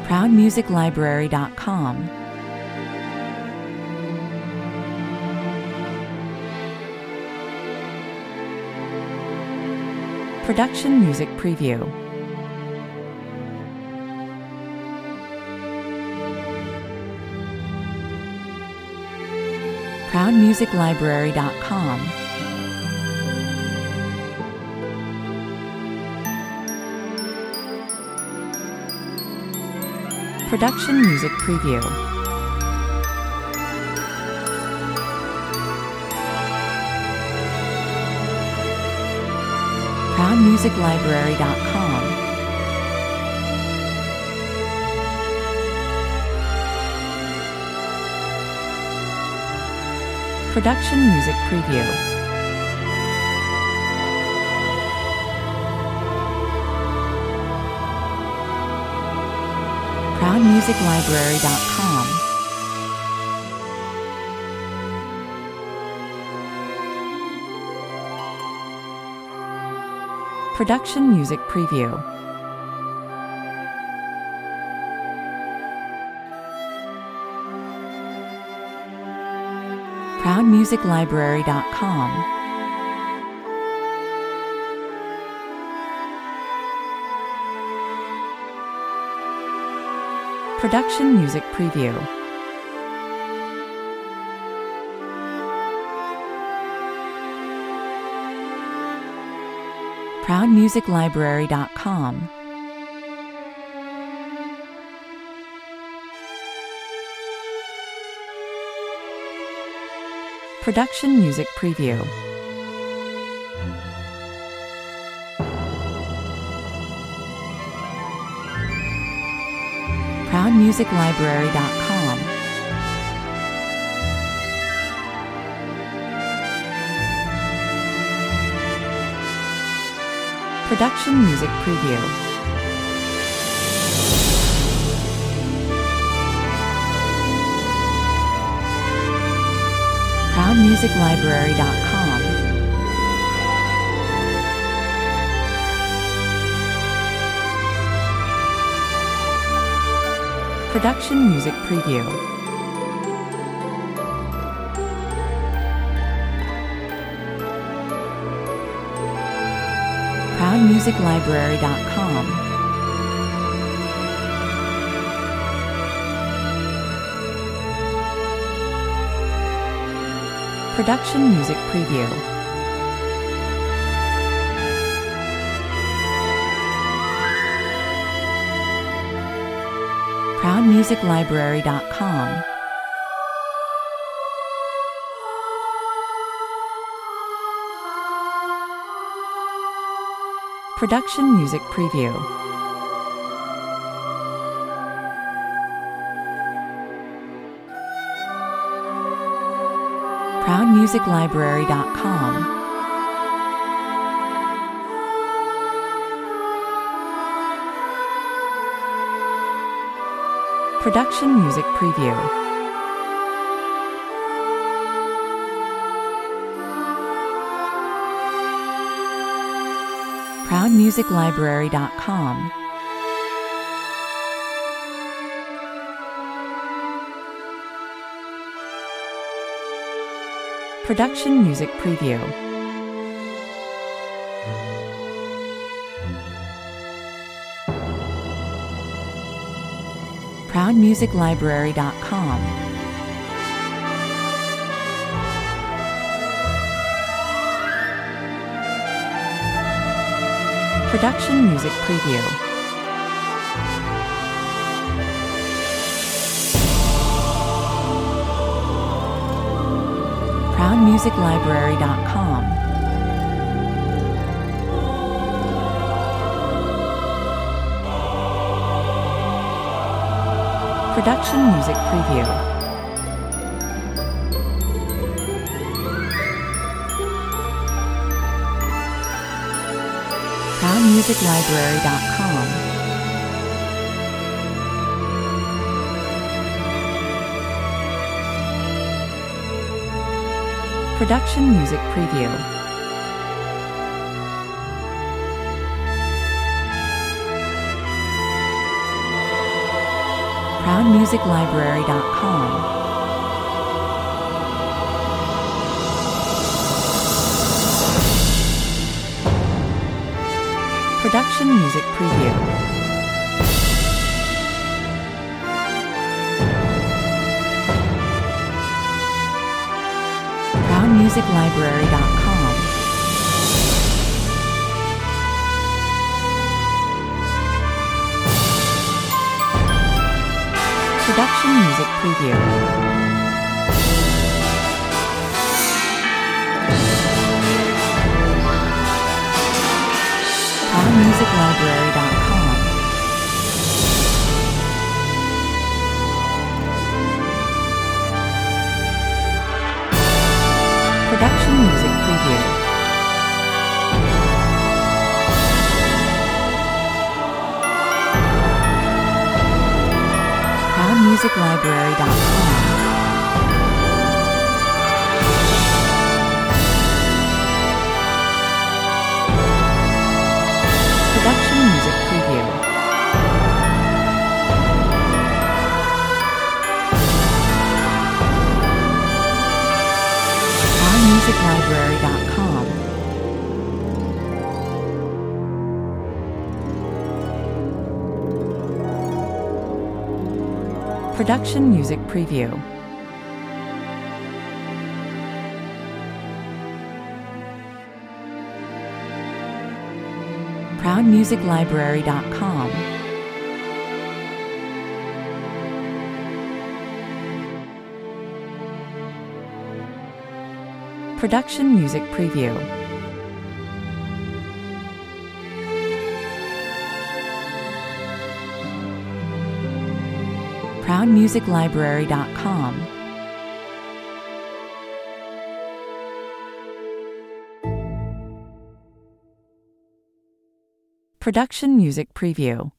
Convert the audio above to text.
ProudMusicLibrary.com. Production Music Preview. ProudMusicLibrary.com. Production Music Preview. ProudMusicLibrary.com. Production Music Preview. ProudMusicLibrary.com. Production Music Preview. ProudMusicLibrary.com. Production Music Preview. ProudMusicLibrary.com. Production Music Preview. ProudMusicLibrary.com. Production Music Preview. ProudMusicLibrary.com. Production Music Preview. ProudMusicLibrary.com. Production Music Preview. ProudMusicLibrary.com. Production Music Preview. ProudMusicLibrary.com. Production Music Preview. ProudMusicLibrary.com. Production Music Preview. ProudMusicLibrary.com. Production Music Preview. ProudMusicLibrary.com. Production Music Preview. ProudMusicLibrary.com. Production Music Preview. ProudMusicLibrary.com. Production Music Preview. ProudMusicLibrary.com. Production Music Preview. ProudMusicLibrary.com. Production Music Preview. ProudMusicLibrary.com. Production Music Preview. ProudMusicLibrary.com. Production Music Preview. ProudMusicLibrary.com. Production Music Preview. ProudMusicLibrary.com. Production Music Preview.